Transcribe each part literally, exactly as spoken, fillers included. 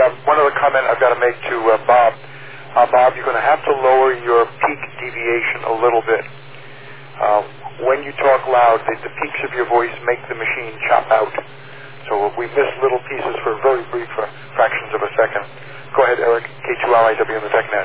uh, one other comment I've got to make to uh, Bob. Uh, Bob, you're going to have to lower your peak deviation a little bit. Uh, when you talk loud, the, the peaks of your voice make the machine chop out. So we miss little pieces for very brief uh, fractions of a second. Go ahead, Eric. K two R I W in the TechNet.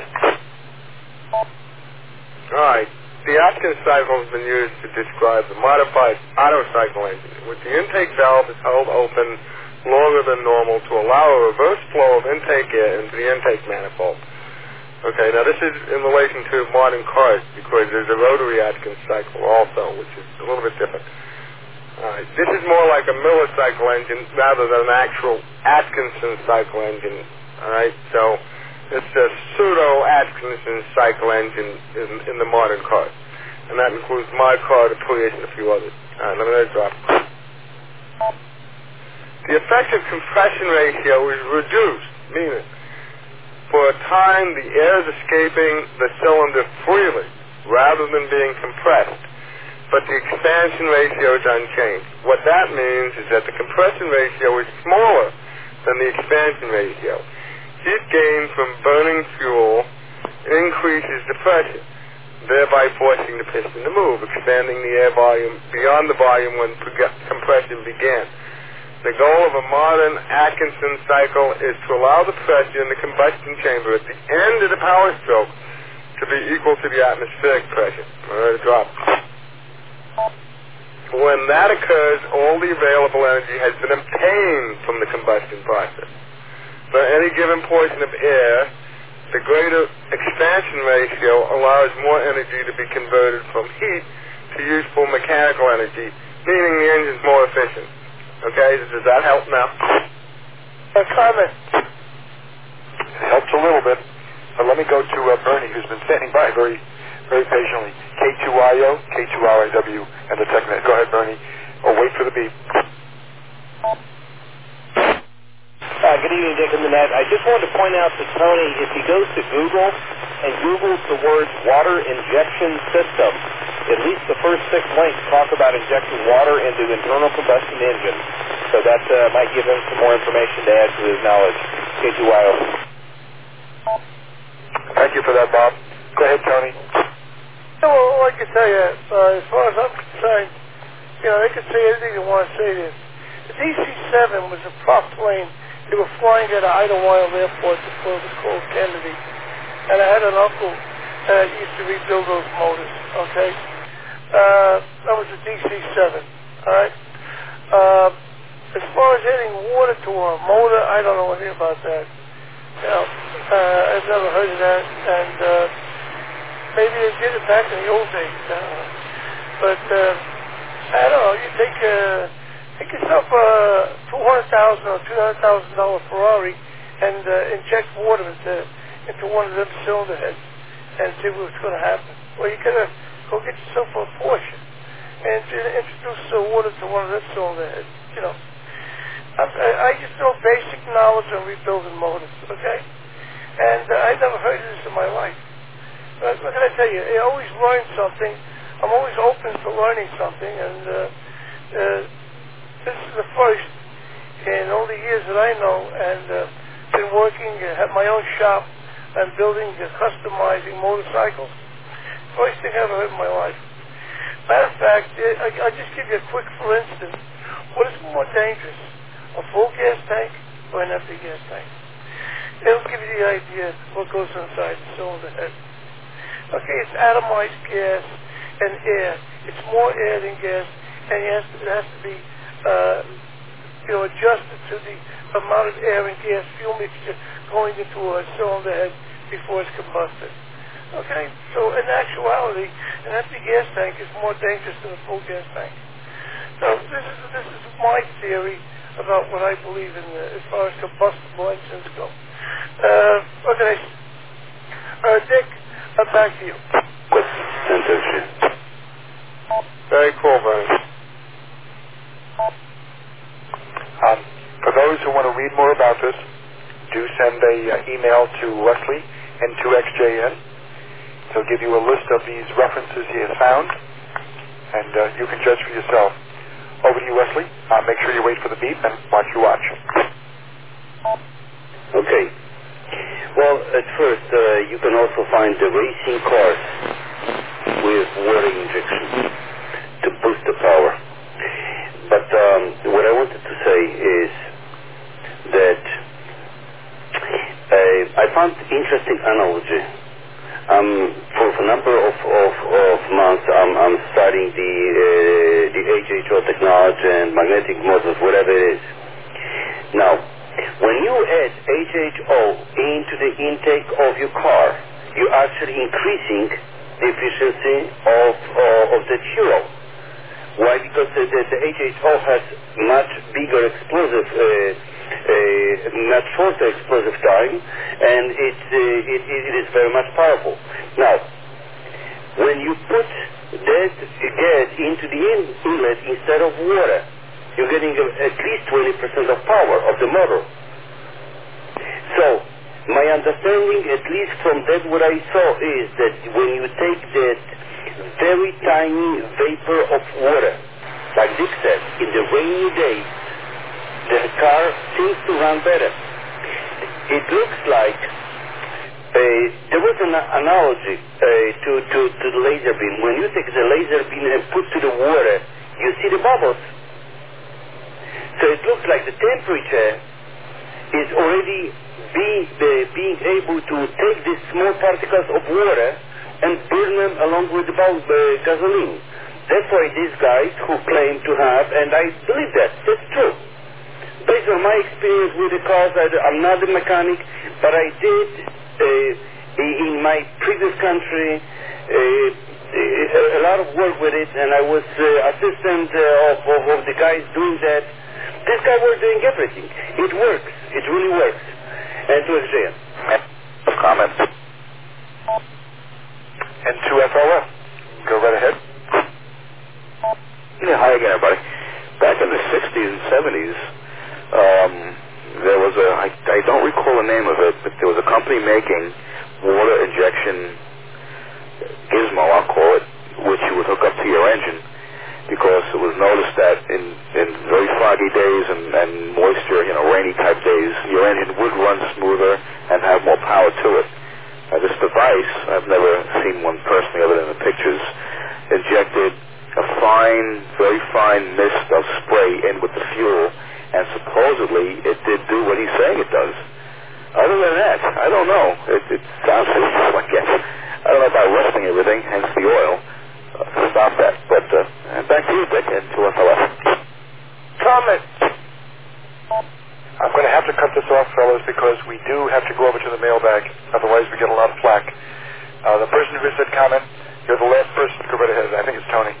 All right. The Atkins cycle has been used to describe the modified Otto cycle engine, in which the intake valve is held open longer than normal to allow a reverse flow of intake air into the intake manifold. Okay, now this is in relation to modern cars because there's a rotary Atkins cycle also, which is a little bit different. All right, this is more like a Miller cycle engine rather than an actual Atkinson cycle engine. All right, so it's a pseudo-Atkinson cycle engine in, in the modern cars, and that includes my car, the Prius, and a few others. All right, let me let it drop. The effective compression ratio is reduced, meaning for a time the air is escaping the cylinder freely rather than being compressed, but the expansion ratio is unchanged. What that means is that the compression ratio is smaller than the expansion ratio. Heat gain from burning fuel increases the pressure, thereby forcing the piston to move, expanding the air volume beyond the volume when compression began. The goal of a modern Atkinson cycle is to allow the pressure in the combustion chamber at the end of the power stroke to be equal to the atmospheric pressure. Let it drop. When that occurs, all the available energy has been obtained from the combustion process. For any given portion of air, the greater expansion ratio allows more energy to be converted from heat to useful mechanical energy, meaning the engine's more efficient. Okay, does that help now? A comment. It helps a little bit. But let me go to uh, Bernie, who's been standing by very, very patiently. K two I O, K two R I W, and the TechNet. Go ahead, Bernie. Or wait for the beep. Uh, good evening, Dick and the Net. I just wanted to point out to Tony, if he goes to Google and Googles the words water injection system, at least the first six links talk about injecting water into internal combustion engines. So that uh, might give him some more information to add to his knowledge. K two I O. Thank you for that, Bob. Go ahead, Tony. Well, I can tell you, uh, as far as I'm concerned, you know, they can say anything they want to say there. The D C seven was a prop plane. They were flying at Idlewild Airport before it was called Kennedy. And I had an uncle that used to rebuild those motors, okay? Uh, that was a D C seven, all right? Uh, as far as adding water to a motor, I don't know anything about that. You know, uh, I've never heard of that, and uh, maybe they did it back in the old days. I don't know. But uh, I don't know. You take uh, take yourself a two hundred thousand or two hundred thousand dollar Ferrari and uh, inject water into into one of them cylinder heads and see what's going to happen. Well, you gotta go get yourself a Porsche and uh, introduce uh, water to one of them cylinder heads. You know. I, I just know basic knowledge on rebuilding motors, okay? And uh, I never heard of this in my life. But what can I tell you? I always learn something. I'm always open to learning something, and uh, uh, this is the first in all the years that I know, and uh, been working, uh, have my own shop, and building, uh, customizing motorcycles. First thing I ever heard in my life. Matter of fact, I, I'll just give you a quick for instance. What is more dangerous? A full gas tank or an empty gas tank? It'll give you the idea what goes inside the cylinder head. Okay, it's atomized gas and air. It's more air than gas, and it has to, it has to be, uh, you know, adjusted to the amount of air and gas fuel mixture going into a cylinder head before it's combusted. Okay, so in actuality, an empty gas tank is more dangerous than a full gas tank. So this is this is my theory about what I believe in the, as far as combustible engines go. Uh, okay. Uh, Dick, uh, back to you. Very cool, Bernie. Um, for those who want to read more about this, do send a uh, email to Wesley N two X J N. He'll give you a list of these references he has found, and uh, you can judge for yourself. Over to you, Wesley. Uh, make sure you wait for the beep and watch your watch. Okay. Well, at first, uh, you can also find the racing cars with water injection to boost the power. But um, what I wanted to say is that uh, I found interesting analogy. Um, for a number of, of, of months, I'm, I'm studying the, uh, the H H O technology and magnetic motors, whatever it is. Now, when you add H H O into the intake of your car, you're actually increasing the efficiency of, uh, of the fuel. Why? Because the, the, the H H O has much bigger explosive, uh, uh, much shorter explosive time, and it, uh, it, it is very much powerful. Now, when you put that gas into the in inlet instead of water, you're getting a, at least twenty percent of power of the motor. So, my understanding, at least from that what I saw, is that when you take that very tiny vapor of water, like Dick said, in the rainy days, the car seems to run better. It looks like uh, there was an analogy uh, to, to, to the laser beam. When you take the laser beam and put to the water, you see the bubbles. So it looks like the temperature is already being, uh, being able to take these small particles of water and burn them along with the bulb, uh, gasoline. That's why these guys who claim to have, and I believe that, that's true. Based on my experience with the cars, I, I'm not a mechanic, but I did, uh, in my previous country, uh, a lot of work with it, and I was uh, assistant uh, of, of, of the guys doing that. This guy was doing everything. It works. It really works. And to J M. Comments? And to F L F. Go right ahead. Yeah, hi again, everybody. Back in the sixties and seventies, um, there was a, I, I don't recall the name of it, but there was a company making water injection gizmo, I'll call it, which you would hook up to your engine, because it was noticed that in, in very foggy days and, and moisture, you know, rainy type days, your engine would run smoother and have more power to it. Now, this device, I've never seen one personally other than the pictures, injected a fine, very fine mist of spray in with the fuel, and supposedly it did do what he's saying it does. Other than that, I don't know. It, it sounds useful, I guess. I don't know about rusting everything, hence the oil. Uh, to stop that. But uh, back to you, Dick, and to F L F. Comment. I'm going to have to cut this off, fellas, because we do have to go over to the mailbag. Otherwise, we get a lot of flack. Uh, the person who said comment, you're the last person to go right ahead. I think it's Tony.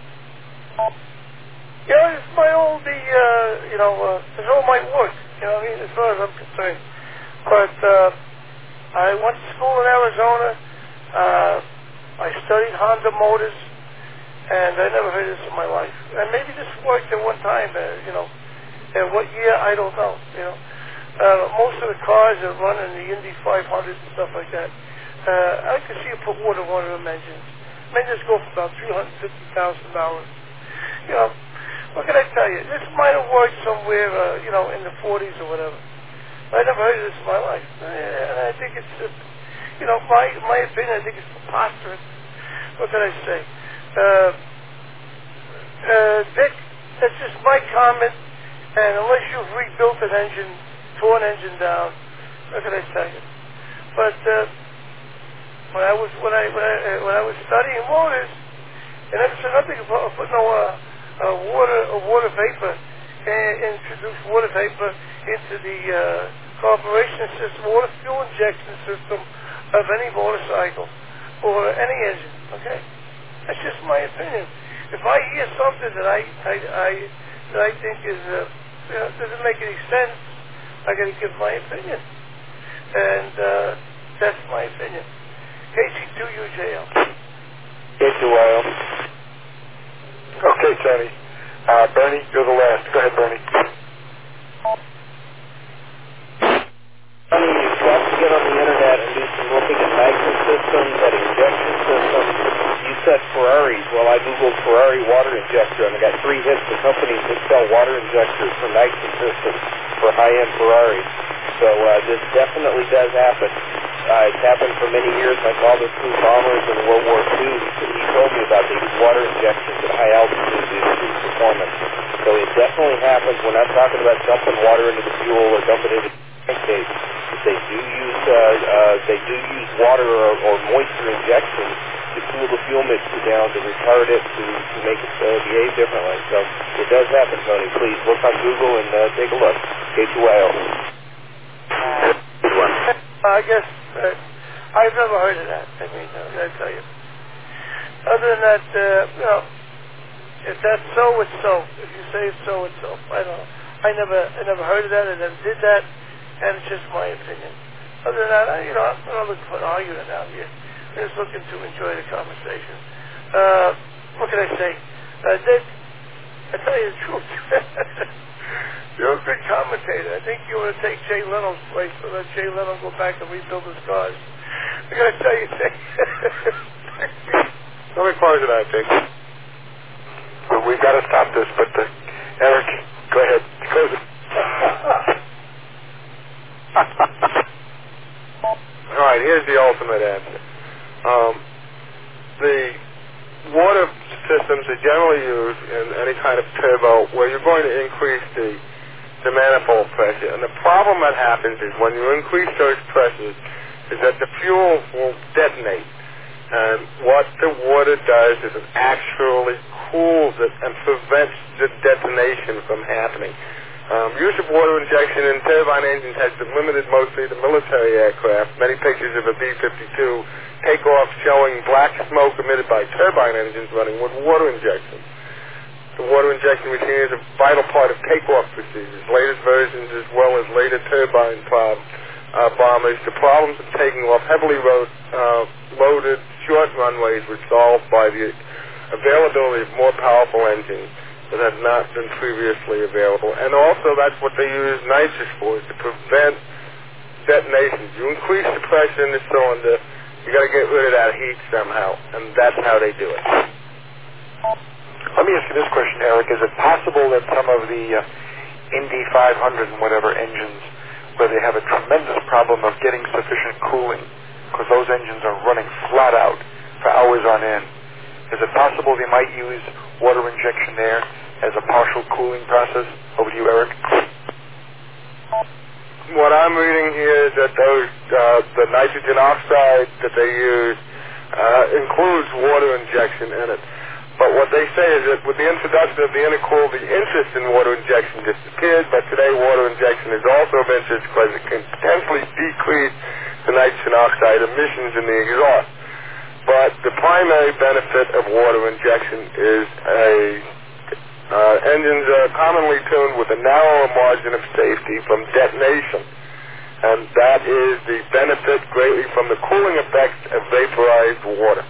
Yeah, it's my old, the, uh, you know, uh, it's all my work, you know what I mean, as far as I'm concerned. But uh, I went to school in Arizona. Uh, I studied Honda Motors, and I never heard this in my life. And maybe this worked at one time, uh, you know. And what year, I don't know, you know. Uh, most of the cars are running the Indy five hundred and stuff like that. Uh, I can see you put water in one of them engines. Engines go for about three hundred fifty thousand dollars. You know, what can I tell you? This might have worked somewhere, uh, you know, in the forties or whatever. I never heard of this in my life. And I think it's just, you know, my, my opinion, I think it's preposterous. What can I say? Uh, uh, Dick, that's just my comment. And unless you've rebuilt an engine, tore an engine down, what can I tell you? But uh, when I was when I when I uh, when I was studying motors, they never said nothing about put no uh, uh, water uh, water vapor, and introduce water vapor into the uh, carburation system, water fuel injection system of any motorcycle or any engine. Okay, that's just my opinion. If I hear something that I I, I that I think is uh, you know, doesn't make any sense, I got to give my opinion, and uh, that's my opinion. K C two U J L. K C Y L. Okay, Tony. Uh, Bernie, you're the last. Go ahead, Bernie. Bernie, you've got to get on the internet and do some looking at magnet systems, at injection systems. You said Ferraris. Well, I Googled Ferrari water injector, and I got three hits of companies that sell water injectors for magnet systems for high-end Ferraris. So uh, this definitely does happen. Uh, it's happened for many years. My father flew bombers in World War Two. He, he told me about they use water injections at high altitude to improve performance. So it definitely happens. We're not talking about dumping water into the fuel or dumping it into the crankcase. They do use uh, uh, they do use water or, or moisture injections to cool the fuel mixture down to retard it to, to make it uh, behave differently. So it does happen, Tony. Please look on Google and uh, take a look. K two I O. Good one. I guess uh, I've never heard of that. I mean, uh, I tell you. Other than that, uh, you know, if that's so, it's so. If you say it's so, it's so. I don't know. I never, I never heard of that. I never did that, and it's just my opinion. Other than that, I, you know, I'm not looking for an argument out here. I'm just looking to enjoy the conversation. Uh, what can I say? Uh, Dick, I tell you the truth. You're a good commentator. I think you want to take Jay Leno's place, so let Jay Leno go back and rebuild his cars. I gotta tell you, Dick. Let me close it out, Dick. Well, we've got to stop this, but uh, Eric, go ahead. Close it. All right, here's the ultimate answer. Um, the water systems are generally used in any kind of turbo where you're going to increase the, the manifold pressure. And the problem that happens is when you increase those pressures is that the fuel will detonate. And what the water does is it actually cools it and prevents the detonation from happening. Um, use of water injection in turbine engines has been limited mostly to military aircraft. Many pictures of a B fifty-two takeoff showing black smoke emitted by turbine engines running with water injection. The water injection machine is a vital part of takeoff procedures. Latest versions as well as later turbine prom, uh, bombers. The problems of taking off heavily road, uh, loaded short runways were solved by the availability of more powerful engines that had not been previously available. And also that's what they use nitrous for, is to prevent detonations. You increase the pressure in the cylinder, you got to get rid of that heat somehow, and that's how they do it. Let me ask you this question, Eric. Is it possible that some of the uh, Indy five hundred and whatever engines, where they have a tremendous problem of getting sufficient cooling, because those engines are running flat out for hours on end, is it possible they might use water injection there as a partial cooling process? Over to you, Eric. What I'm reading here is that those uh, the nitrogen oxide that they use uh, includes water injection in it. But what they say is that with the introduction of the intercool, the interest in water injection disappeared, but today water injection is also of interest because it can potentially decrease the nitrogen oxide emissions in the exhaust. But the primary benefit of water injection is a uh, engines are commonly tuned with a narrower margin of safety from detonation, and that is the benefit greatly from the cooling effect of vaporized water.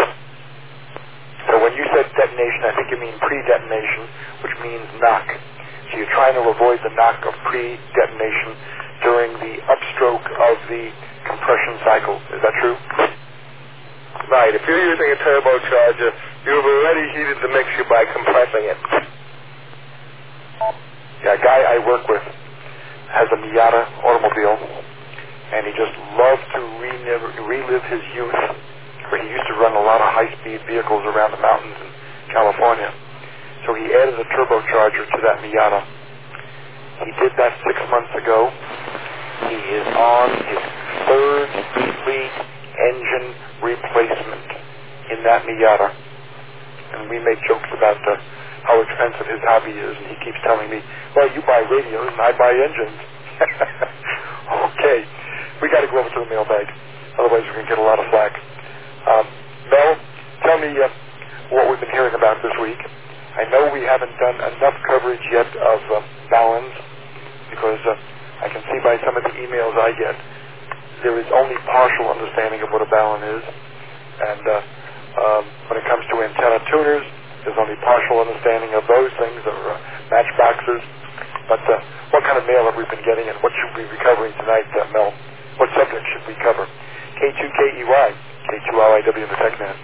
So when you said detonation, I think you mean pre-detonation, which means knock. So you're trying to avoid the knock of pre-detonation during the upstroke of the compression cycle. Is that true? Right. If you're using a turbocharger, you've already heated the mixture by compressing it. Yeah, a guy I work with has a Miata automobile, and he just loved to relive, relive his youth, where he used to run a lot of high-speed vehicles around the mountains in California. So he added a turbocharger to that Miata. He did that six months ago. He is on his third complete engine replacement in that Miata. And we make jokes about uh, how expensive his hobby is, and he keeps telling me, well, you buy radios and I buy engines. Okay, we got to go over to the mailbag. Otherwise we're going to get a lot of flack. Um, Mel, tell me uh, what we've been hearing about this week. I know we haven't done enough coverage yet of uh, balance, because uh, I can see by some of the emails I get, there is only partial understanding of what a balun is. And uh, um, when it comes to antenna tuners, there's only partial understanding of those things, or uh, matchboxes. But uh, what kind of mail have we been getting, and what should we be covering tonight, uh, Mel? What subject should we cover? K two K E Y, K two L I W in the TechNet.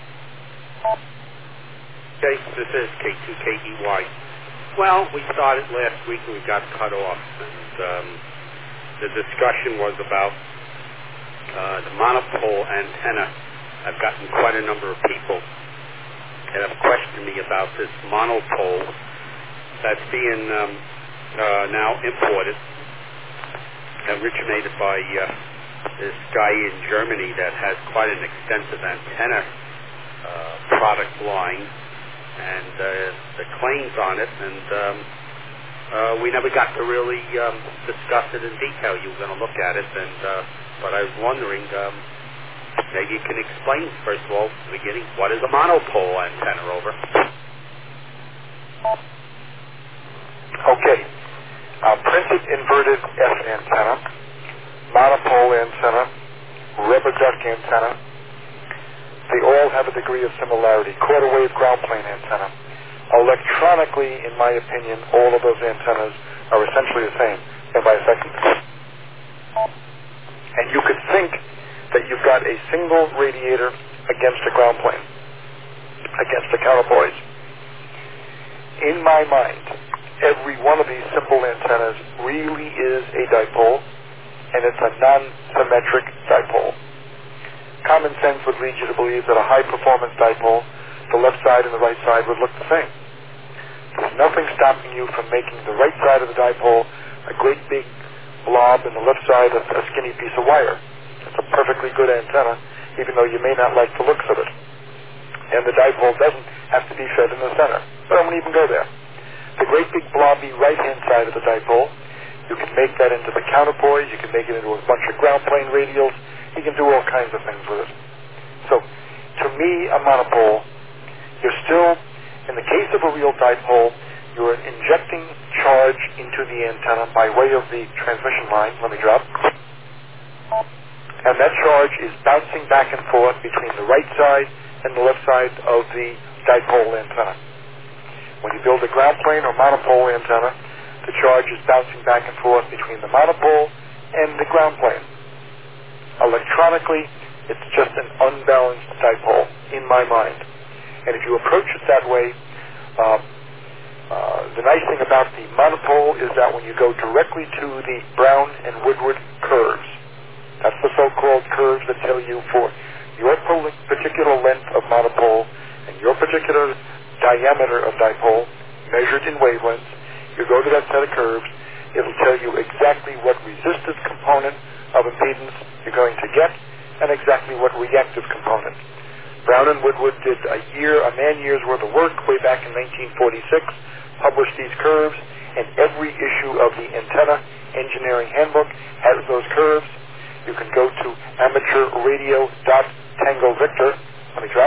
Okay, this is K two K E Y. Well, we started last week and we got cut off. And um, the discussion was about uh, the monopole antenna. I've gotten quite a number of people that have questioned me about this monopole that's being um, uh, now imported, originated by uh, this guy in Germany that has quite an extensive antenna uh, product line, and uh, the claims on it, and um, uh, we never got to really um, discuss it in detail. You were going to look at it, and uh, but I was wondering, um, maybe you can explain, first of all, at the beginning, what is a monopole antenna, over? Okay. Uh, printed inverted F antenna, monopole antenna, rubber duck antenna, they all have a degree of similarity. Quarter wave ground plane antenna. Electronically, in my opinion, all of those antennas are essentially the same. And by a second. And you could think that you've got a single radiator against a ground plane, against a counterpoise. In my mind, every one of these simple antennas really is a dipole, and it's a non-symmetric dipole. Common sense would lead you to believe that a high-performance dipole, the left side and the right side would look the same. There's nothing stopping you from making the right side of the dipole a great big blob and the left side a, a skinny piece of wire. It's a perfectly good antenna, even though you may not like the looks of it. And the dipole doesn't have to be fed in the center. But I won't even go there. The great big blobby right-hand side of the dipole, you can make that into the counterpoise, you can make it into a bunch of ground plane radials, you can do all kinds of things with it. So, to me, a monopole, you're still, in the case of a real dipole, you're injecting charge into the antenna by way of the transmission line. Let me drop. And that charge is bouncing back and forth between the right side and the left side of the dipole antenna. When you build a ground plane or monopole antenna, the charge is bouncing back and forth between the monopole and the ground plane. Electronically, it's just an unbalanced dipole, in my mind. And if you approach it that way, um, uh, the nice thing about the monopole is that when you go directly to the Brown and Woodward curves, that's the so-called curves that tell you for your particular length of monopole and your particular diameter of dipole, measured in wavelengths, you go to that set of curves, it'll tell you exactly what resistive component of impedance you're going to get and exactly what reactive component. Brown and Woodward did a year, a man-year's worth of work way back in nineteen forty-six, published these curves, and every issue of the Antenna Engineering Handbook has those curves. You can go to amateur radio dot tango victor. Let me drop.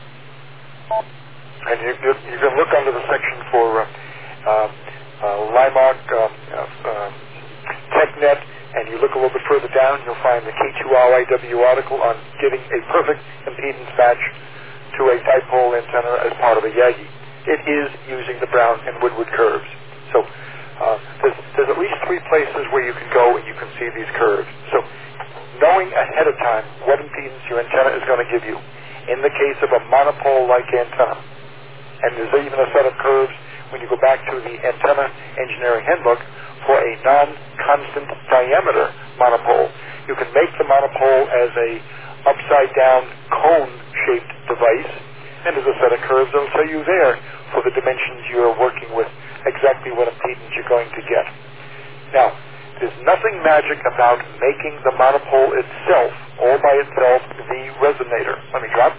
And you, you, you can look under the section for uh, uh, uh, Limark, uh, uh, TechNet, and you look a little bit further down, you'll find the K two R I W article on getting a perfect impedance match to a dipole antenna as part of a Yagi. It is using the Brown and Woodward curves. So uh, there's, there's at least three places where you can go and you can see these curves. So knowing ahead of time what impedance your antenna is going to give you, in the case of a monopole-like antenna, and there's even a set of curves when you go back to the Antenna Engineering Handbook for a non-constant diameter monopole. You can make the monopole as a upside-down cone-shaped device, and there's a set of curves that will tell you there for the dimensions you're working with exactly what impedance you're going to get. Now, there's nothing magic about making the monopole itself, all by itself, the resonator. Let me drop.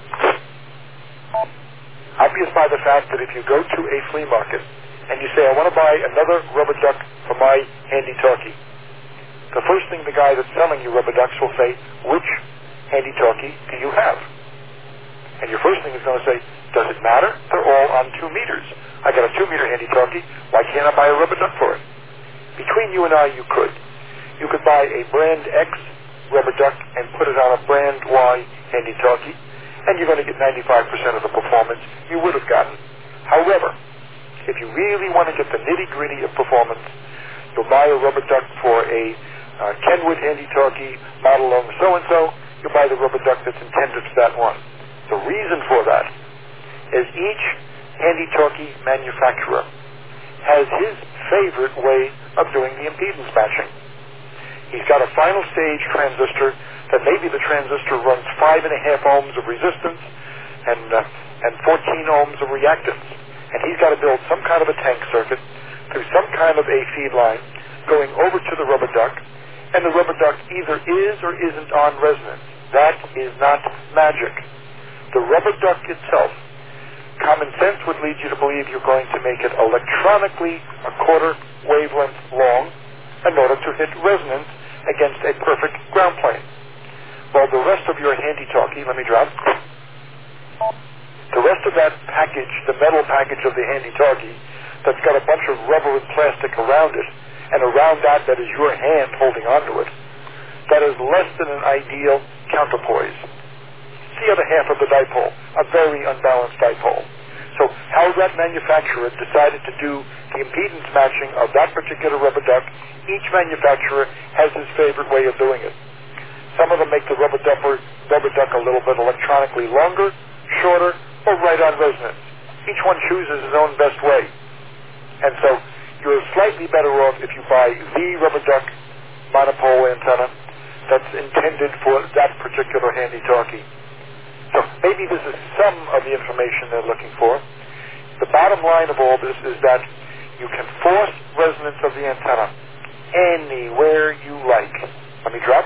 Obvious by the fact that if you go to a flea market and you say, I want to buy another rubber duck for my handy-talkie, the first thing the guy that's selling you rubber ducks will say, which handy-talkie do you have? And your first thing is going to say, does it matter? They're all on two meters. I got a two-meter handy-talkie. Why can't I buy a rubber duck for it? Between you and I, you could. You could buy a brand X rubber duck and put it on a brand Y handy-talkie, and you're going to get ninety-five percent of the performance you would have gotten. However, if you really want to get the nitty-gritty of performance, you'll buy a rubber duck for a uh, Kenwood handy-talkie model of so-and-so, you'll buy the rubber duck that's intended for that one. The reason for that is each handy-talkie manufacturer has his favorite way of doing the impedance matching. He's got a final stage transistor that maybe the transistor runs five and a half ohms of resistance and uh, and fourteen ohms of reactance. And he's got to build some kind of a tank circuit through some kind of a feed line going over to the rubber duck, and the rubber duck either is or isn't on resonance. That is not magic. The rubber duck itself, common sense would lead you to believe you're going to make it electronically a quarter wavelength long in order to hit resonance against a perfect ground plane. Well, the rest of your handy-talkie, let me drop. The rest of that package, the metal package of the handy-talkie, that's got a bunch of rubber and plastic around it, and around that, that is your hand holding onto it, that is less than an ideal counterpoise. It's the other half of the dipole, a very unbalanced dipole. So how that manufacturer decided to do the impedance matching of that particular rubber duck, each manufacturer has his favorite way of doing it. Some of them make the rubber, dupper, rubber duck a little bit electronically longer, shorter, or right on resonance. Each one chooses his own best way. And so you're slightly better off if you buy the rubber duck monopole antenna that's intended for that particular handy-talkie. So maybe this is some of the information they're looking for. The bottom line of all this is that you can force resonance of the antenna anywhere you like. Let me drop.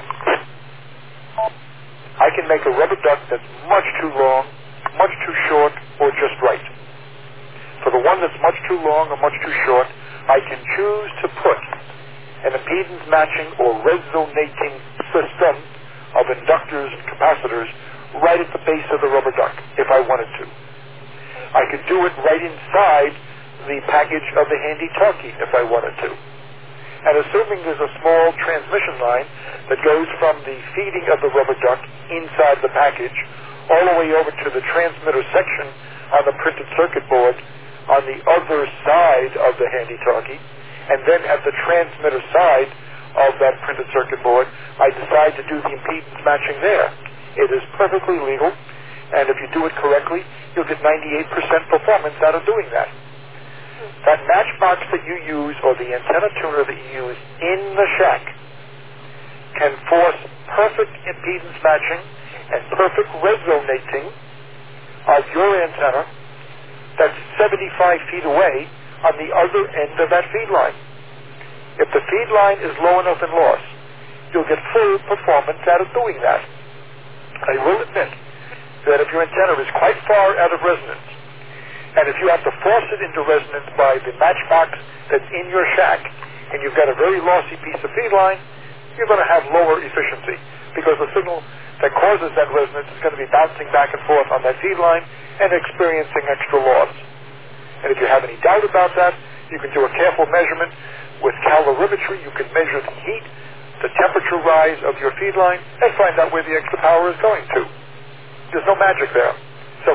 I can make a rubber duck that's much too long, much too short, or just right. For the one that's much too long or much too short, I can choose to put an impedance matching or resonating system of inductors and capacitors right at the base of the rubber duck if I wanted to. I could do it right inside the package of the handy-talkie if I wanted to. And assuming there's a small transmission line that goes from the feeding of the rubber duck inside the package all the way over to the transmitter section on the printed circuit board on the other side of the handy-talkie, and then at the transmitter side of that printed circuit board, I decide to do the impedance matching there. It is perfectly legal, and if you do it correctly, you'll get ninety-eight percent performance out of doing that. That matchbox that you use, or the antenna tuner that you use in the shack, can force perfect impedance matching and perfect resonating of your antenna that's seventy-five feet away on the other end of that feed line. If the feed line is low enough in loss, you'll get full performance out of doing that. I will admit that if your antenna is quite far out of resonance, and if you have to force it into resonance by the matchbox that's in your shack, and you've got a very lossy piece of feed line, you're going to have lower efficiency, because the signal that causes that resonance is going to be bouncing back and forth on that feed line and experiencing extra loss. And if you have any doubt about that, you can do a careful measurement with calorimetry. You can measure the heat, the temperature rise of your feed line, and find out where the extra power is going to. There's no magic there. So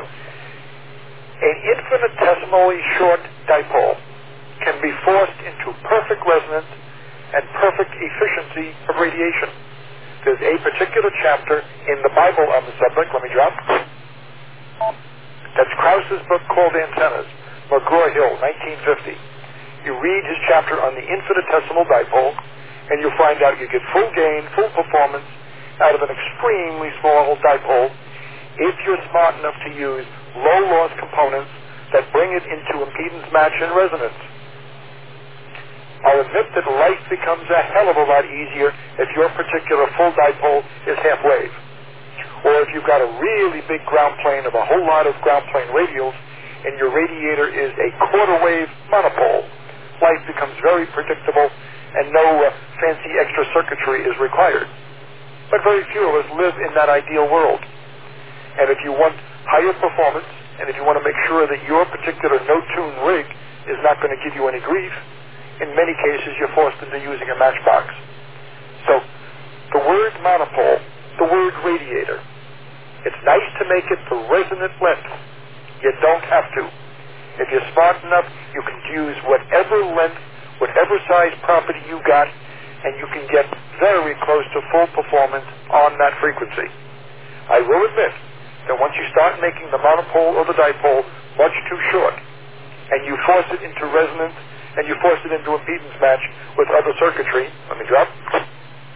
an infinitesimally short dipole can be forced into perfect resonance and perfect efficiency of radiation. There's a particular chapter in the Bible on the subject. Let me drop. That's Krauss's book called Antennas, McGraw-Hill, nineteen fifty. You read his chapter on the infinitesimal dipole, and you'll find out you get full gain, full performance out of an extremely small dipole if you're smart enough to use low-loss components that bring it into impedance match and resonance. I'll admit that life becomes a hell of a lot easier if your particular full dipole is half wave. Or if you've got a really big ground plane of a whole lot of ground plane radials and your radiator is a quarter wave monopole, life becomes very predictable and no uh, fancy extra circuitry is required. But very few of us live in that ideal world. And if you want higher performance, and if you want to make sure that your particular no-tune rig is not going to give you any grief, in many cases you're forced into using a matchbox. So the word monopole, the word radiator, it's nice to make it the resonant length. You don't have to. If you're smart enough, you can use whatever length, whatever size property you got, and you can get very close to full performance on that frequency. I will admit that once you start making the monopole or the dipole much too short, and you force it into resonance, and you force it into impedance match with other circuitry, let me drop,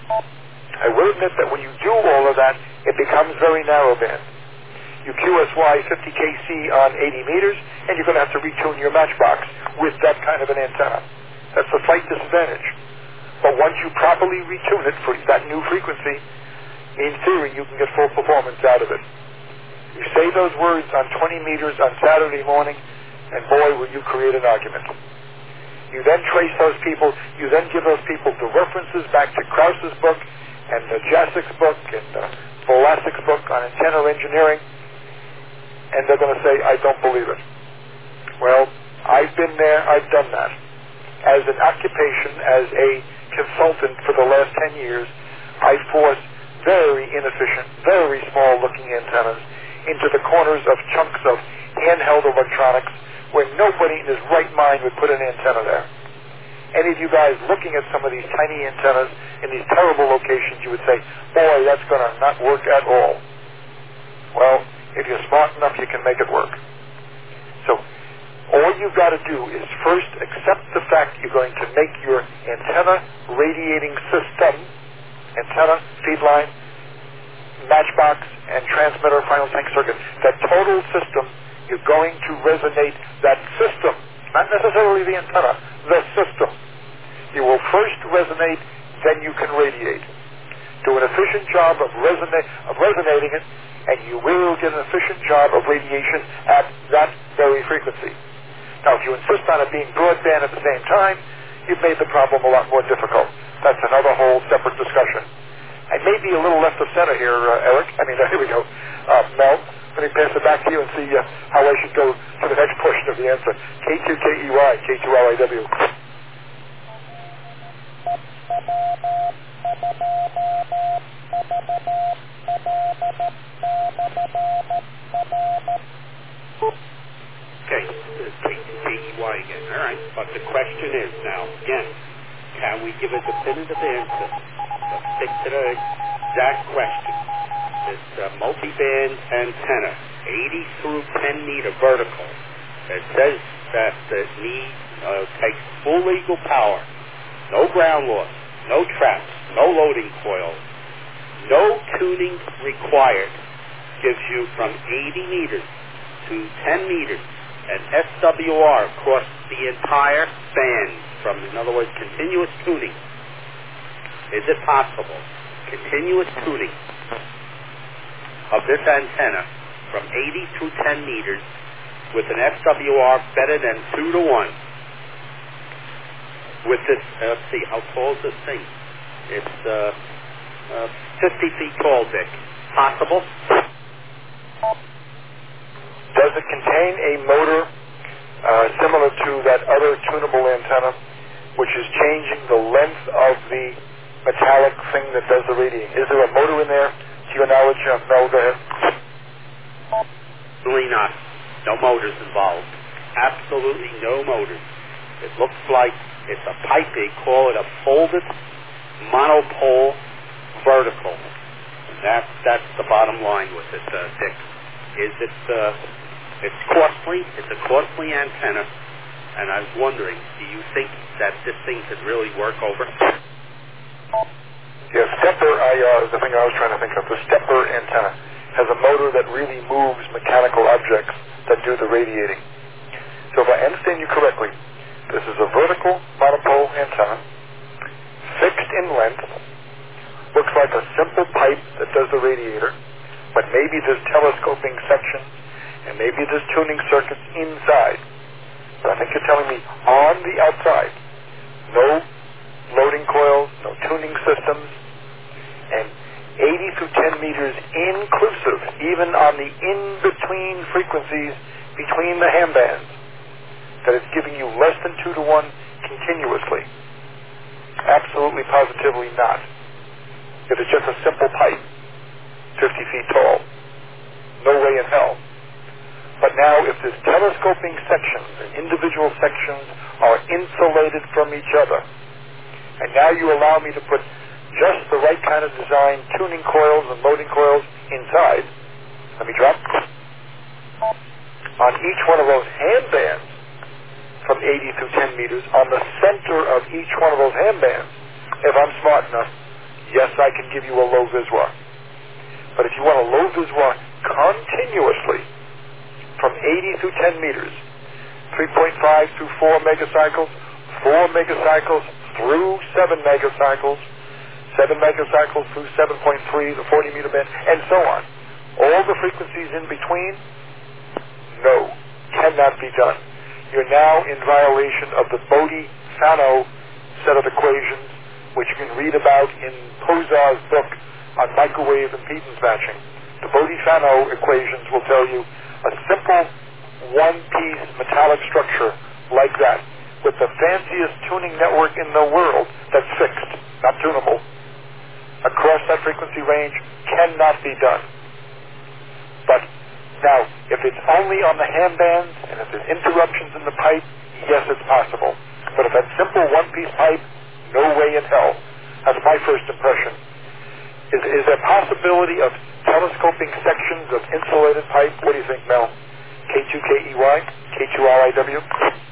I will admit that when you do all of that, it becomes very narrowband. You Q S Y fifty K C on eighty meters, and you're going to have to retune your matchbox with that kind of an antenna. That's a slight disadvantage. But once you properly retune it for that new frequency, in theory, you can get full performance out of it. You say those words on twenty meters on Saturday morning, and boy, will you create an argument. You then trace those people, you then give those people the references back to Krause's book, and the Jasik's book, and uh, Volasik's book on antenna engineering, and they're going to say, I don't believe it. Well, I've been there, I've done that. As an occupation, as a consultant for the last ten years, I force very inefficient, very small-looking antennas into the corners of chunks of handheld electronics where nobody in his right mind would put an antenna there. Any of you guys looking at some of these tiny antennas in these terrible locations, you would say, boy, that's going to not work at all. Well, if you're smart enough, you can make it work. So all you've got to do is first accept the fact you're going to make your antenna radiating system, antenna, feed line, matchbox, and transmitter final tank circuit, that total system, you're going to resonate that system, not necessarily the antenna, the system. You will first resonate, then you can radiate. Do an efficient job of, resonate, of resonating it, and you will get an efficient job of radiation at that very frequency. Now, if you insist on it being broadband at the same time, you've made the problem a lot more difficult. That's another whole separate discussion. I may be a little left of center here, uh, Eric. I mean, uh, here we go. Uh, Mel, let me pass it back to you and see uh, how I should go to the next portion of the answer. K two K E Y, K two L I W. Okay, K two K E Y again. All right, but the question is now, again, can we give a definitive answer? Let's stick to the exact question. This uh, multi-band antenna, eighty through ten meter vertical, it says that it needs, uh, takes full legal power, no ground loss, no traps, no loading coils, no tuning required, gives you from eighty meters to ten meters, an S W R across the entire band, from, in other words, continuous tuning. Is it possible, continuous tuning of this antenna from eighty to ten meters with an S W R better than two to one? With this, uh, let's see, how tall is this thing? It's uh, uh, fifty feet tall, Dick. Possible? Does it contain a motor uh, similar to that other tunable antenna, which is changing the length of the metallic thing that does the radiating? Is there a motor in there, to your knowledge? Uh, Mel, go ahead. Absolutely not. No motors involved. Absolutely no motors. It looks like it's a pipe. They call it a folded monopole vertical. That's that's the bottom line with it, uh, Dick. Is it? Uh, it's costly. It's a costly antenna, and I was wondering, do you think that this thing could really work over? Yeah, stepper. I uh, the thing I was trying to think of. The stepper antenna has a motor that really moves mechanical objects that do the radiating. So if I understand you correctly, this is a vertical monopole antenna, fixed in length, looks like a simple pipe that does the radiator, but maybe there's telescoping sections, and maybe there's tuning circuits inside. But I think you're telling me on the outside, no loading coils, no tuning systems, and eighty through ten meters inclusive, even on the in-between frequencies between the ham bands, that it's giving you less than two to one continuously. Absolutely, positively not. If it's just a simple pipe, fifty feet tall, no way in hell. But now, if there's telescoping sections and individual sections are insulated from each other, and now you allow me to put just the right kind of design tuning coils and loading coils inside, let me drop, on each one of those ham bands, from eighty through ten meters, on the center of each one of those ham bands, if I'm smart enough, yes, I can give you a low Viswar. But if you want a low Viswar continuously from eighty through ten meters, three point five through four megacycles, four megacycles through seven megacycles, seven megacycles through seven point three, the forty meter band, and so on. All the frequencies in between, no, cannot be done. You're now in violation of the Bodhi-Fano set of equations, which you can read about in Posar's book on microwave impedance matching. The Bodhi-Fano equations will tell you a simple one-piece metallic structure like that with the fanciest tuning network in the world that's fixed, not tunable, across that frequency range cannot be done. But now, if it's only on the ham bands and if there's interruptions in the pipe, yes, it's possible. But if that's simple one-piece pipe, no way in hell. That's my first impression. Is, is there a possibility of telescoping sections of insulated pipe? What do you think, Mel? K two K E Y? K two R I W?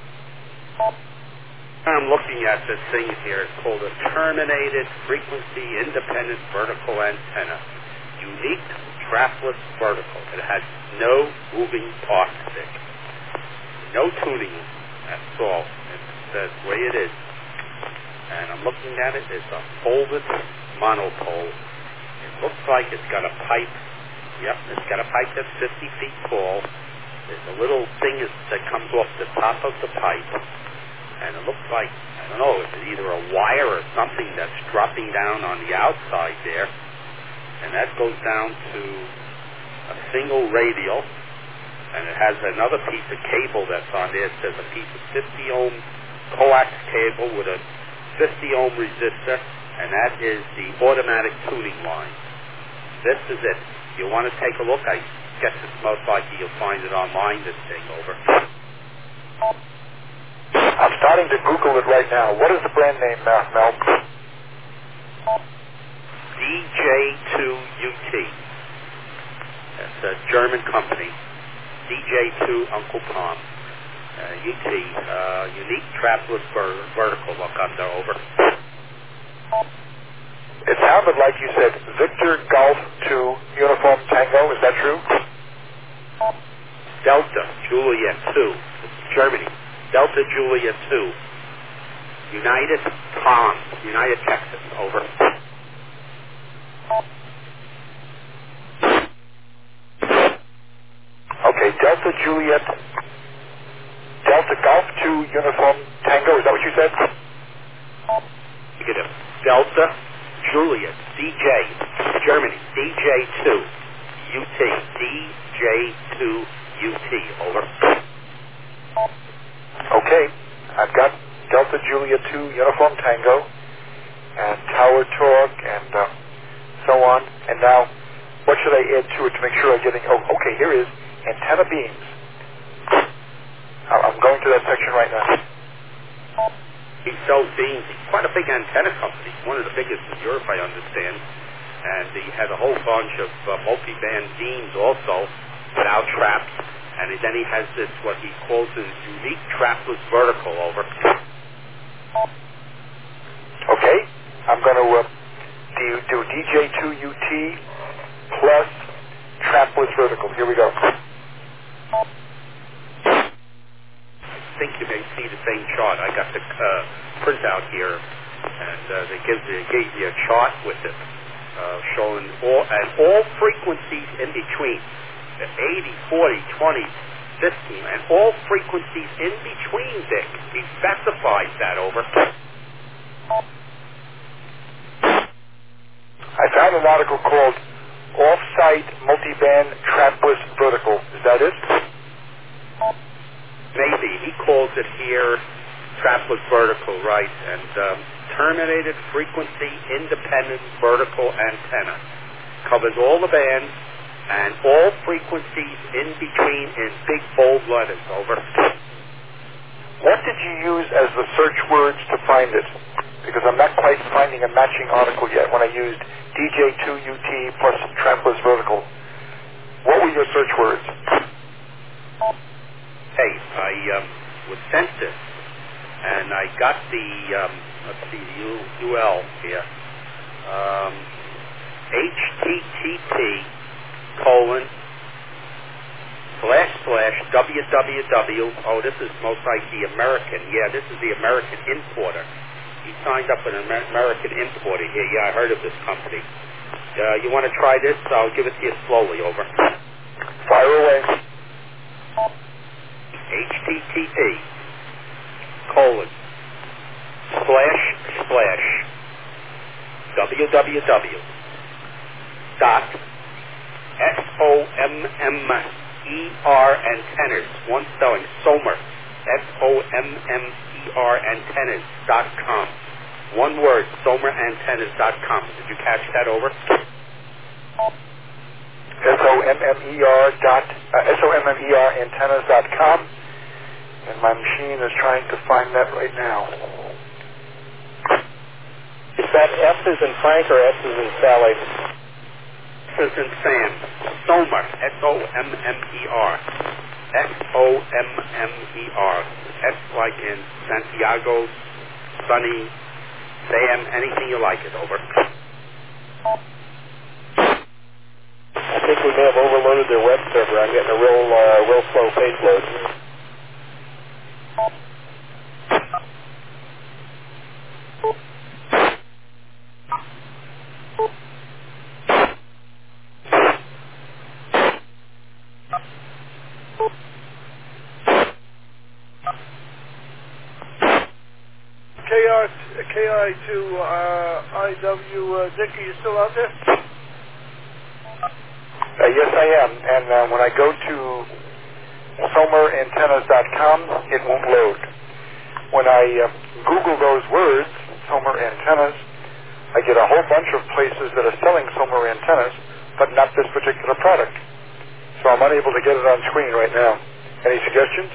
I'm looking at this thing here. It's called a terminated frequency independent vertical antenna. Unique trapless vertical. It has no moving part stick. No tuning. That's all. It's the way it is. And I'm looking at it. It's a folded monopole. It looks like it's got a pipe. Yep, it's got a pipe that's fifty feet tall. There's a little thing that comes off the top of the pipe. And it looks like, I don't know, it's either a wire or something that's dropping down on the outside there. And that goes down to a single radial. And it has another piece of cable that's on there. It says a piece of fifty ohm coax cable with a fifty ohm resistor. And that is the automatic tuning line. This is it. You want to take a look? I guess it's most likely you'll find it online, this thing, over. I'm starting to Google it right now. What is the brand name, uh, Mel? D J two U T. That's a German company. D J two Uncle Tom. Uh, U T. Uh, unique trapless ver- vertical. Look under, over. It sounded like you said Victor Golf two Uniform Tango. Is that true? Delta Juliet two. Germany. Delta Juliet two. United Tom. United Texas. Over. Okay, Delta Juliet. Delta Golf two Uniform Tango. Is that what you said? Negative. Delta Juliet. D J. Germany. D J two. U T. D J two U T. Over. Okay, I've got Delta Juliet two Uniform Tango and Tower Torque and uh, so on. And now, what should I add to it to make sure I'm getting... Oh, okay, here is antenna beams. I'm going to that section right now. He sells beams. He's quite a big antenna company. One of the biggest in Europe, I understand. And he has a whole bunch of uh, multi-band beams also without traps. And then he has this, what he calls his unique trapless vertical, over. Okay, I'm going to uh, do, do D J two U T plus trapless vertical. Here we go. I think you may see the same chart. I got the uh, printout here, and uh, they give they gave you a chart with it, uh, showing all and all frequencies in between. eighty, forty, twenty, fifteen, and all frequencies in between, Dick. He specifies that, over. I found an article called Off-Site Multiband Trapless Vertical. Is that it? Maybe. He calls it here trapless vertical, right, and um, terminated frequency independent vertical antenna. Covers all the bands and all frequencies in between in big bold letters, over. What did you use as the search words to find it? Because I'm not quite finding a matching article yet when I used D J two U T plus trapless vertical. What were your search words? Hey, I um, was sent this, and I got the, um, let's see, the U L here. um, H T T P colon slash slash www. Oh, this is most like the American. Yeah, this is the American importer. He signed up an Amer- American importer here. Yeah, I heard of this company. Uh, you want to try this? I'll give it to you slowly. Over. Fire away. H T T P colon slash slash www dot S O M M E R antennas, one spelling, Somer, S O M M E R antennas dot com. One word, somer antennas dot com. Did you catch that? Over? S O M M E R dot uh, S O M M E R antennas dot com, and my machine is trying to find that right now. Is that S as in Frank or S as in Sally? S as in Sam. Somer, S O M M E R. S O M M E R. S like in Santiago, Sunny, Sam, anything you like it. Over. I think we may have overloaded their web server. I'm getting a real, uh, real slow page load. K R, K I two uh, I W, uh, Dick, are you still out there? Uh, yes, I am. And uh, when I go to somer antennas dot com, it won't load. When I uh, Google those words, Somer antennas, I get a whole bunch of places that are selling Somer antennas, but not this particular product. So I'm unable to get it on screen right now. Any suggestions?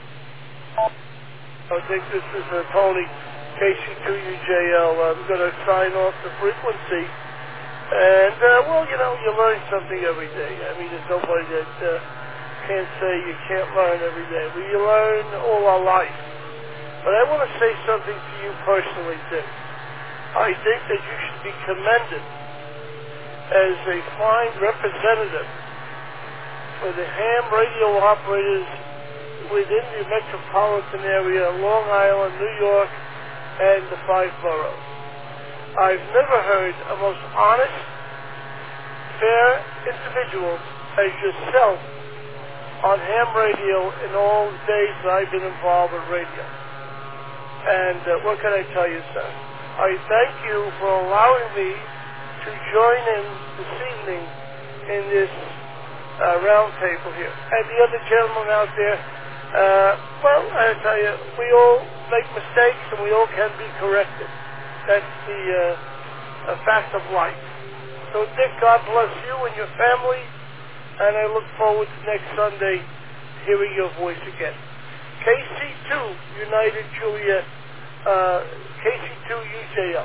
I think this is uh, Tony, K C two U J L. I'm going to sign off the frequency. And, uh, well, you know, you learn something every day. I mean, there's nobody that uh, can't say you can't learn every day. We learn all our life. But I want to say something to you personally, Dick. I think that you should be commended as a fine representative for the ham radio operators within the metropolitan area, Long Island, New York, and the five boroughs. I've never heard a most honest, fair individual as yourself on ham radio in all the days that I've been involved with radio. And uh, what can I tell you, sir? I thank you for allowing me to join in this evening in this uh, round table here. And the other gentleman out there, uh, well, I tell you, we all make mistakes and we all can be corrected. That's the uh, a fact of life. So, Dick, God bless you and your family, and I look forward to next Sunday hearing your voice again. K C two United Juliet, uh, K C two U J L.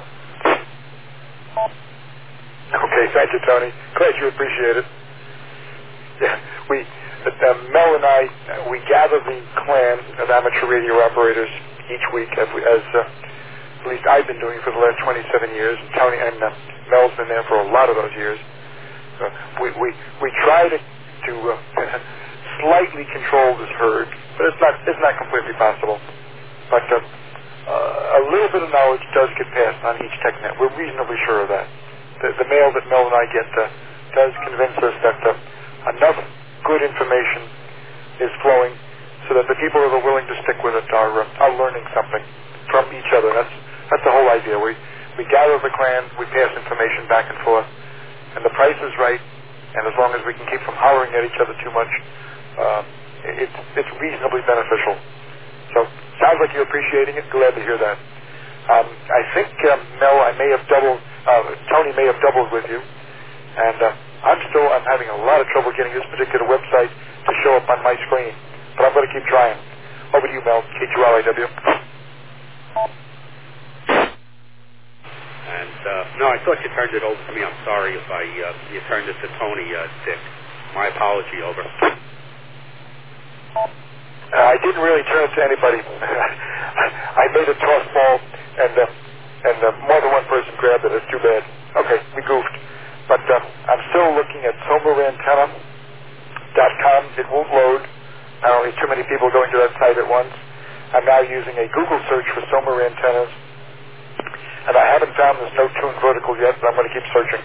Okay, thank you, Tony. Glad you appreciate it. Yeah, we, uh, Mel and I, uh, we gather the clan of amateur radio operators each week, as, we, as uh, at least I've been doing for the last twenty-seven years, and Tony and uh, Mel's been there for a lot of those years. So we we we try to to uh, slightly control this herd, but it's not it's not completely possible. But uh, uh, a little bit of knowledge does get passed on each TechNet. We're reasonably sure of that. The, the mail that Mel and I get uh, does convince us that uh, enough good information is flowing so that the people that are willing to stick with it are uh, are learning something from each other. That's that's the whole idea. We we gather the clans, we pass information back and forth, and the price is right. And as long as we can keep from hollering at each other too much, uh, it's it's reasonably beneficial. So sounds like you're appreciating it. Glad to hear that. Um, I think uh, Mel, I may have doubled. Uh, Tony may have doubled with you, and uh, I'm still I'm having a lot of trouble getting this particular website to show up on my screen. But I'm going to keep trying. Over to you, Mel. K two L I W. And uh, no, I thought you turned it over to me. I'm sorry if I uh, you turned it to Tony, uh, Dick. My apology. Over. Uh, I didn't really turn it to anybody. I made a toss ball, and uh, and uh, more than one person grabbed it. It's too bad. Okay, we goofed. But uh, I'm still looking at somer antenna dot com. It won't load. Apparently too many people going to that site at once. I'm now using a Google search for Somer antennas. And I haven't found this no-tune vertical yet, but I'm going to keep searching.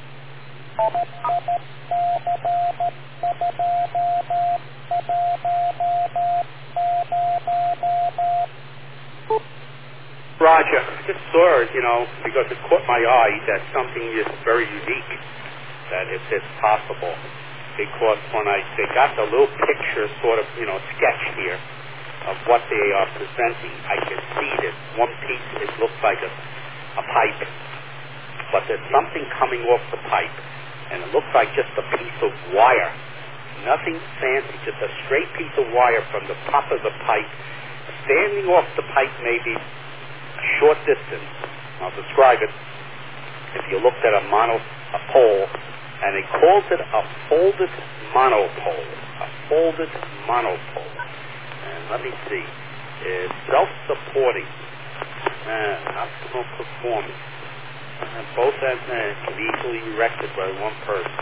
Roger, I just saw it, you know, because it caught my eye that something is very unique, that if it's possible. Because when I they got the little picture sort of, you know, sketch here of what they are presenting, I can see that one piece, it looks like a, a pipe, but there's something coming off the pipe, and it looks like just a piece of wire. Nothing fancy, just a straight piece of wire from the top of the pipe, standing off the pipe maybe a short distance. I'll describe it. If you looked at a mono, a pole, and they called it a folded monopole, a folded monopole. And let me see, it's self-supporting, uh, optimal performance. Uh, both ends uh, can be easily erected by one person.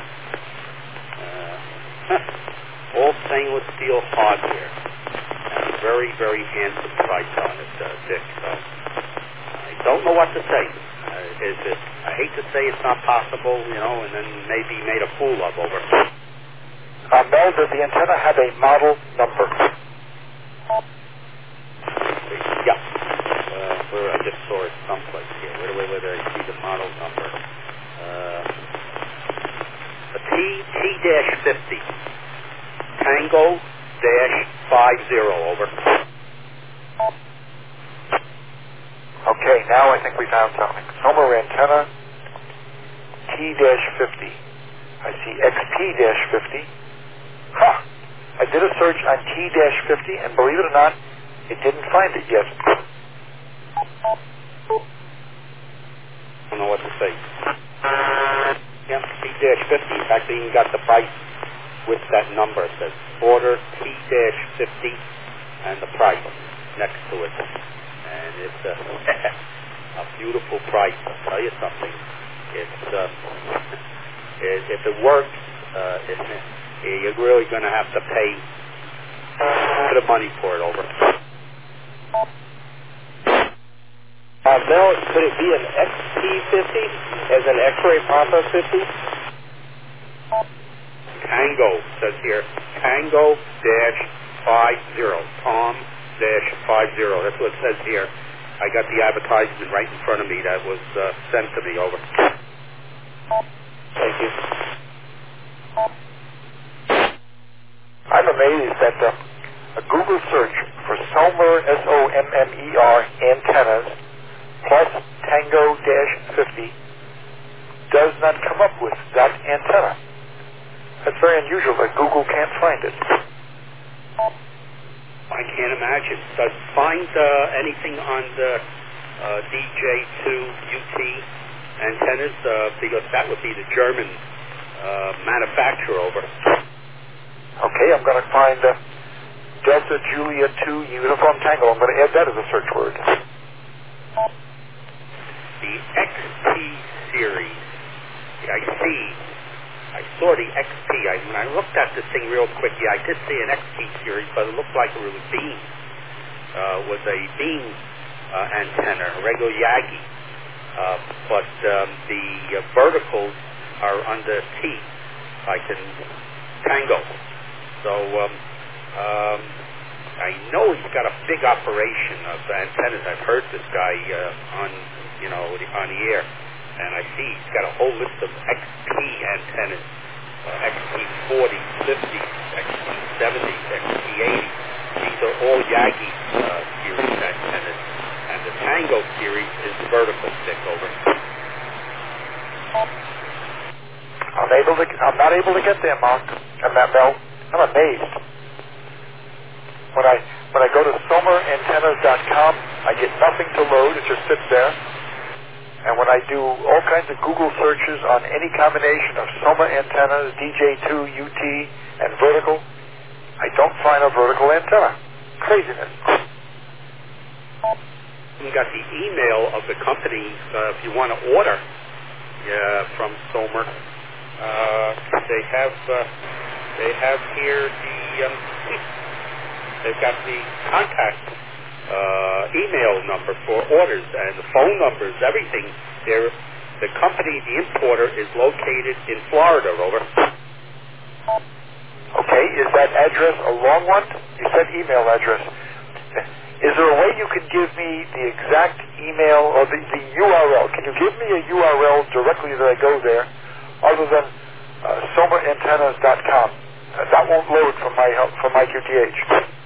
Uh, all stainless steel hardware, and a very, very handsome price on it, uh, Dick. So I don't know what to say. Uh, is it? I hate to say it's not possible, you know, and then maybe made a fool of over. Uh, Mel, does the antenna have a model number? Yeah. Uh, where I just saw it someplace here. Where, where, where did I see the model number? Uh, a T T fifty. Tango five zero, over. Okay, now I think we found something. Somer antenna T fifty. I see X P fifty. Huh. I did a search on T fifty, and believe it or not, it didn't find it yet. I don't know what to say. Yeah, T fifty. In fact, they even got the price with that number. It says order T fifty and the price next to it. And it's a, a beautiful price. I'll tell you something. It's uh, it, if it works, uh, it, you're really going to have to pay a bit of money for it, over. Uh, Mel, could it be an X P fifty as an X-ray Papa fifty? Tango says here, Tango dash five zero, Tom dash five zero. That's what it says here. I got the advertisement right in front of me that was uh, sent to me, over. Thank you. I'm amazed that uh, a Google search for Somer, S O M M E R, antennas plus Tango fifty does not come up with that antenna. That's very unusual that Google can't find it. I can't imagine. Does find uh, anything on the uh, D J two U T antennas? Uh, because that would be the German uh, manufacturer, over. Okay, I'm going to find uh, Delta Julia two Uniform Tango. I'm going to add that as a search word. The X P series, I see. I saw the X P. I, when I looked at this thing real quick, yeah, I did see an X P series, but it looked like it was a beam. Uh, was a beam uh, antenna, a regular Yagi. Uh, but um, the uh, verticals are under T, like in Tango. So um, um, I know he's got a big operation of antennas. I've heard this guy uh, on, you know, on the air. And I see he's got a whole list of X P antennas, uh, X P forty, fifty, X P seventy, X P eighty. These are all Yagi uh, series antennas. And the Tango series is vertical stick, over. I'm able to. I'm not able to get there, Mark. I'm not, Mel. I'm amazed. When I when I go to somer antennas dot com, I get nothing to load. It just sits there. And when I do all kinds of Google searches on any combination of Somer antennas, D J two, U T, and vertical, I don't find a vertical antenna. Craziness. You got the email of the company uh, if you want to order. uh, from Somer. Uh, they have uh, they have here the um, they've got the contact uh, email number for orders and the phone numbers, everything. They're, the company, the importer, is located in Florida. Over. Okay, is that address a long one? You said email address. Is there a way you can give me the exact email or the, the U R L? Can you give me a U R L directly that I go there, other than uh, somer antennas dot com? Uh, that won't load from my from my Q T H.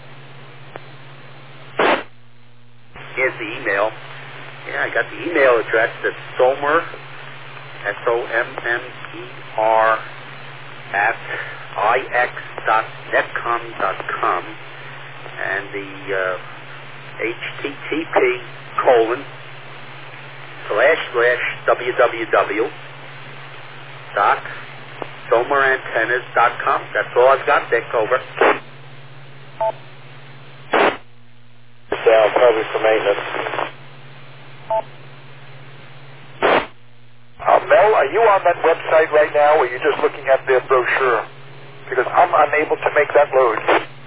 Here's the email. Yeah, I got the email address. That's Somer, S O M M E R, at I X dot netcom dot com, and the uh, H T T P colon slash slash www dot somer antennas dot com. That's all I've got, Dick. Over. Down probably for maintenance. Uh, Mel, are you on that website right now, or are you just looking at their brochure? Because I'm unable to make that load.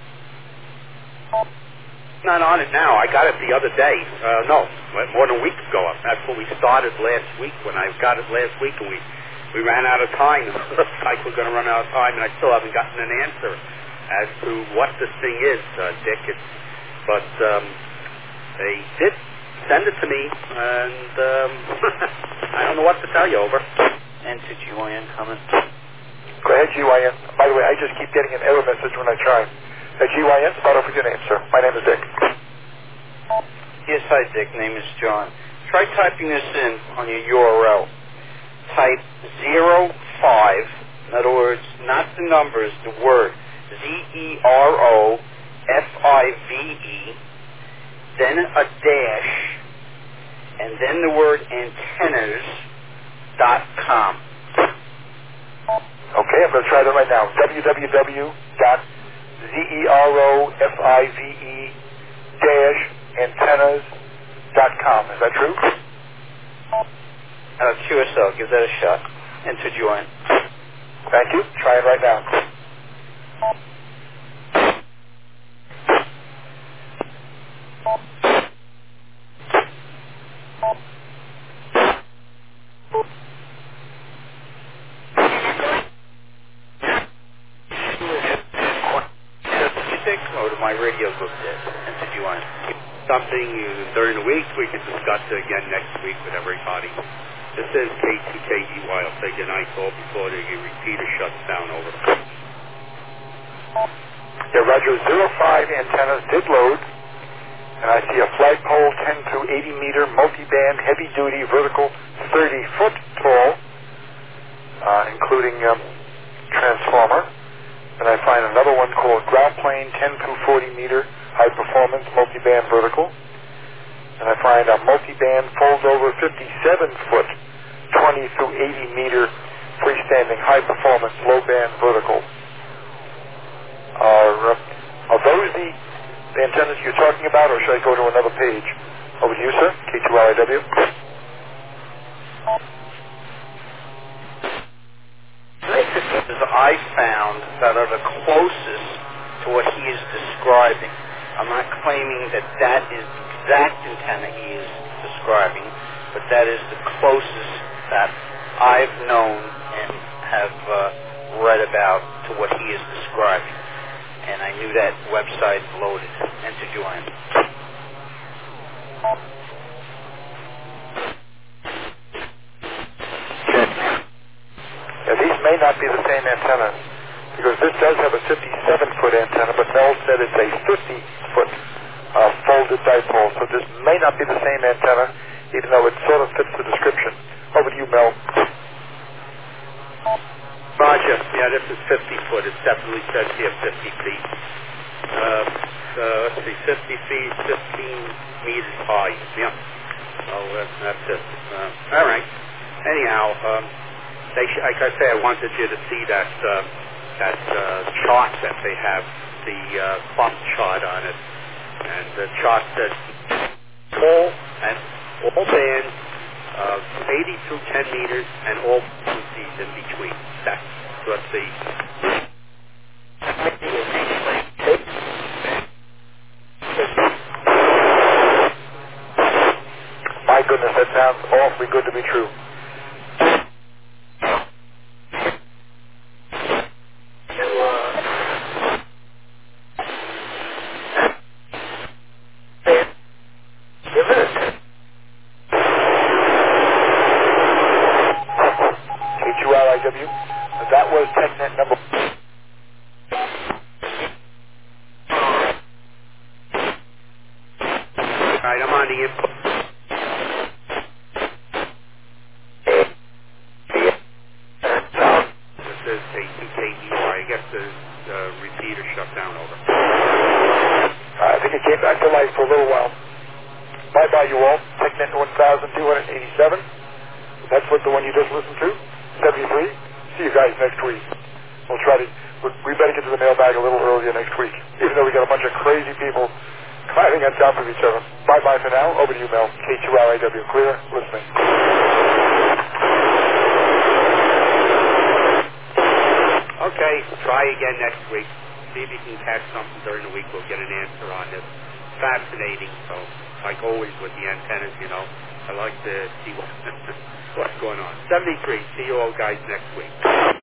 Not on it now. I got it the other day. Uh, no, more than a week ago. That's when we started last week. When I got it last week, and we we ran out of time. It looks like we're going to run out of time, and I still haven't gotten an answer as to what this thing is, uh, Dick. It's, but um, they did send it to me, and um, I don't know what to tell you. Over. And to G Y N comment. Go ahead, G Y N. By the way, I just keep getting an error message when I try. Uh, G Y N, start off with your name, sir. My name is Dick. Yes, hi, Dick. Name is John. Try typing this in on your U R L. Type zero five, in other words, not the numbers, the word, Z E R O F I V E, then a dash, and then the word antennas dot com. Okay, I'm going to try that right now. www dot Z-E-R-O-F-I-V-E dash antennas dot com. Is that true? Uh, Q S L, give that a shot. Enter join. Thank you. Try it right now. Or to my radio group did. Enter join. Something uh, during the week we can discuss it again next week with everybody. This is K two K D Y. I'll say goodnight all before the repeater shuts down. Over. Yeah, Roger. Zero five antennas did load, and I see a flagpole ten through eighty meter multi-band heavy duty vertical thirty foot tall, uh, including um, transformer. And I find another one called ground plane ten through forty meter high performance multi-band vertical. And I find a multi-band fold over fifty-seven foot twenty through eighty meter freestanding high performance low band vertical. Are, uh, are those the, the antennas you're talking about, or should I go to another page? Over to you, sir. K two L I W. I found that are the closest to what he is describing. I'm not claiming that that is the exact antenna he is describing, but that is the closest that I've known and have uh, read about to what he is describing. And I knew that website loaded. Enter join. Now, these may not be the same antenna, because this does have a fifty-seven foot antenna, but Mel said it's a fifty foot uh, folded dipole, so this may not be the same antenna, even though it sort of fits the description. Over to you, Mel. Roger. Yeah, this is fifty foot. It definitely says here fifty feet. Uh, so let's see, fifty feet, fifteen meters high. Yeah. So uh, that's it. Uh, all right. Anyhow, um, they sh- like I say, I wanted you to see that uh, that uh, chart that they have, the uh, clump chart on it, and the chart says all and all bands uh, eighty through ten meters, and all frequencies in between. That's what the... My goodness, that sounds awfully good to be true. K two R I W. That was TechNet number. All right, I'm on the input. This is a two K E R. I guess the uh, repeater shut down over. I think it came back to life for a little while. Bye-bye, you all. TechNet one thousand two hundred eighty-seven. That's what the one you just listened to. seventy-three. See you guys next week. We'll try to... We better get to the mailbag a little earlier next week, even though we got a bunch of crazy people climbing on top of each other. Bye-bye for now. Over to you, Mel. K two R I W. Clear. Listening. Okay, try again next week. See if you can catch something during the week. We'll get an answer on this. Fascinating. So, like always with the antennas, you know, I like to see what, what's going on. seventy-three. See you all guys next week.